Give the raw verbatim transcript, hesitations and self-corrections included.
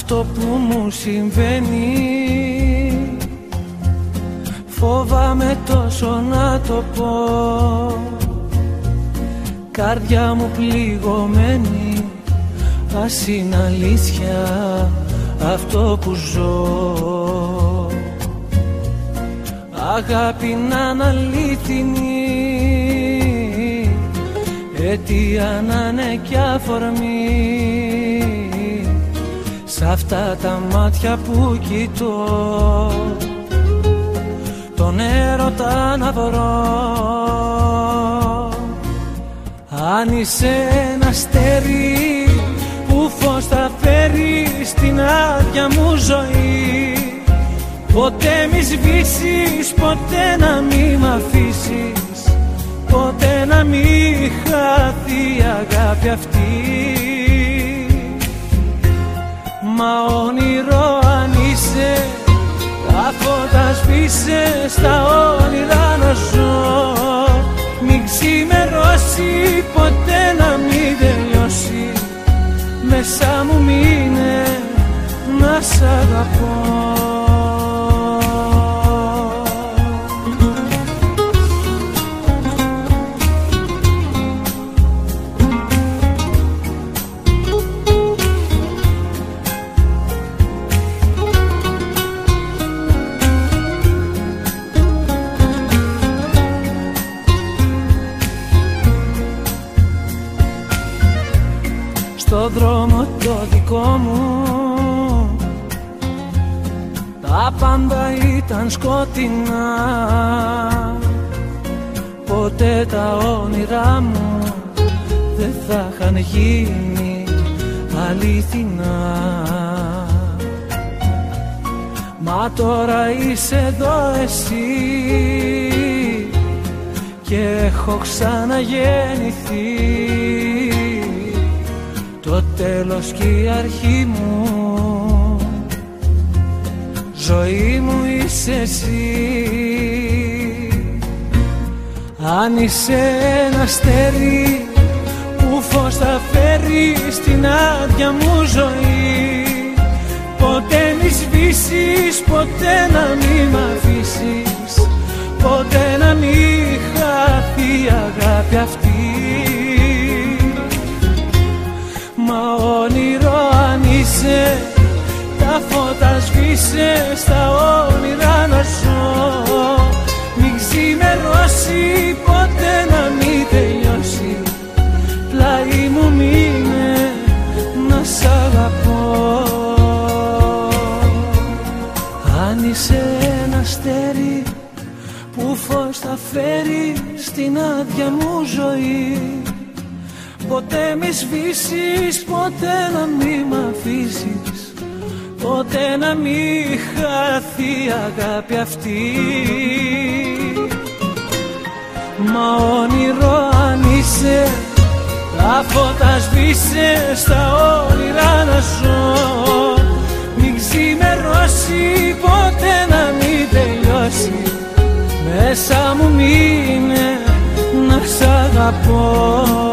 αυτό που μου συμβαίνει. Φοβάμαι τόσο να το πω, καρδιά μου πληγωμένη. Ας είναι αλήθεια αυτό που ζω, αγάπη να είναι αλήθινη, αιτία να είναι κι αφορμή. Σ' αυτά τα μάτια που κοιτώ, τον έρωτα να βρω. Αν είσαι ένα αστέρι που φως θα φέρει στην άδεια μου ζωή, ποτέ μη σβήσεις, ποτέ να μη μ' αφήσεις, ποτέ να μη χαθεί η αγάπη αυτή. Μα όνειρο αν είσαι, τα φώτα σβήσε, στα όνειρα να ζω. Μην ξημερώσει, ποτέ να μην τελειώσει, μέσα μου μείνε να σ' αγαπώ. Στο δρόμο το δικό μου τα πάντα ήταν σκοτεινά, ποτέ τα όνειρά μου δεν θα είχαν γίνει αληθινά. Μα τώρα είσαι εδώ εσύ και έχω ξαναγεννηθεί, το τέλος και η αρχή μου, ζωή μου είσαι εσύ. Αν είσαι ένα αστέρι που φως θα φέρει στην άδεια μου ζωή, ποτέ μη σβήσεις, ποτέ να μη μ' αφήσεις, ποτέ να μη χαθεί η αγάπη αυτή. Μα όνειρο αν είσαι, τα φώτα σβήσε, στα όνειρα να ζω. Μην ξημερώσει, ποτέ να μην τελειώσει, πλάι μου μείνε να σ' αγαπώ. Αν είσαι ένα αστέρι που φως θα φέρει στην άδεια μου ζωή, ποτέ μη σβήσεις, ποτέ να μη μ' αφήσεις, ποτέ να μη χαθεί η αγάπη αυτή. Μα όνειρο αν είσαι, τα φώτα σβήσε, στα όνειρα να ζω. Μην ξημερώσει, ποτέ να μην τελειώσει, μέσα μου μείνε να σ' αγαπώ.